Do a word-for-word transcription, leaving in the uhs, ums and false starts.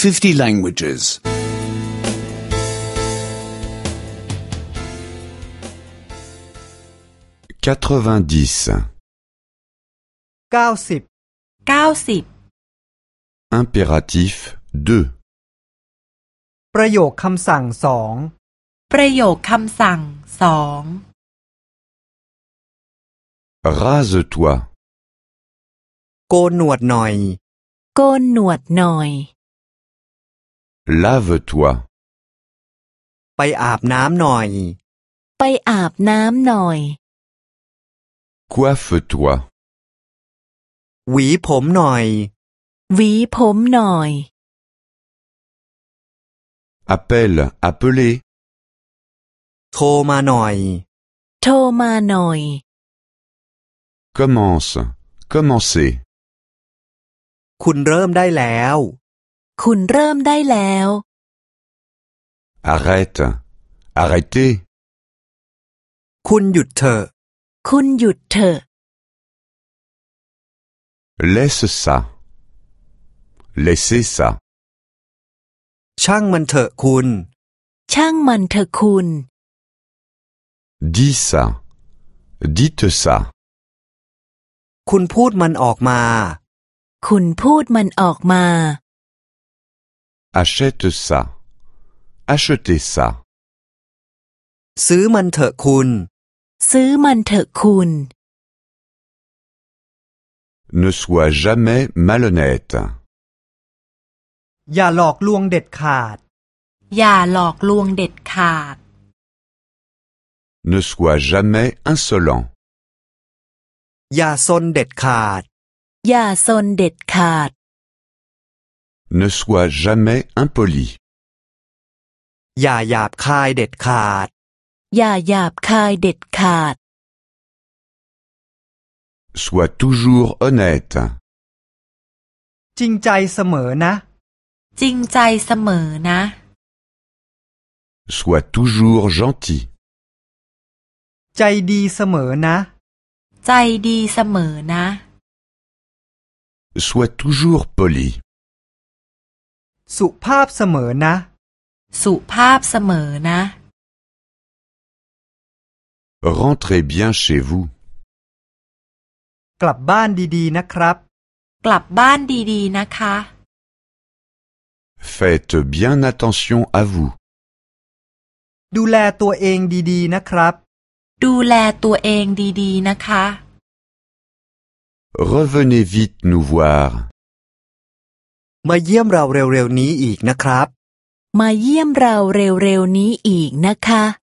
fifty languages. quatre-vingt-dix. เก้าสิบเก้าสิบ Impératif deux. ประโยคคำสั่งสองประโยคคำสั่งสอง Rase-toi. โกนหนวดหน่อยโกนหนวดหน่อย Lave-toi. ไปอาบน้ำหน่อยไปอาบน้ำหน่อย Coiffe-toi. หวีผมหน่อยหวีผมหน่อย Appelle, appelez. โทรมาหน่อยโทรมาหน่อย Commence, commencez. คุณเริ่มได้แล้วคุณเริ่มได้แล้ว Arrête, arrêtez. คุณหยุดเถอะคุณหยุดเถอะ Laisse ça. Laissez ça. ช่างมันเถอะคุณช่างมันเถอะคุณ Dis ça. Dites ça. คุณพูดมันออกมาคุณพูดมันออกมา Achète ça. Achetez ça. ซื้อมันเถอะคุณซื้อมันเถอะคุณ Ne sois jamais malhonnête. อย่าหลอกลวงเด็ดขาดอย่าหลอกลวงเด็ดขาด Ne sois jamais insolent. อย่าซนเด็ดขาดอย่าซนเด็ดขาด Ne sois jamais impoli. อย่าหยาบคายเด็ดขาดอย่าหยาบคายเด็ดขาด Sois toujours honnête. จริงใจเสมอนะจริงใจเสมอนะ Sois toujours gentil. ใจดีเสมอนะใจดีเสมอนะ Sois toujours poli. สุภาพเสมอนะสุภาพเสมอนะ Rentrez bien chez vous. กลับบ้านดีๆนะครับกลับบ้านดีๆนะคะ Faites bien attention à vous. ดูแลตัวเองดีๆนะครับดูแลตัวเองดีๆนะคะ Revenez vite nous voir. มาเยี่ยมเราเร็วๆนี้อีกนะครับมาเยี่ยมเราเร็วๆนี้อีกนะคะ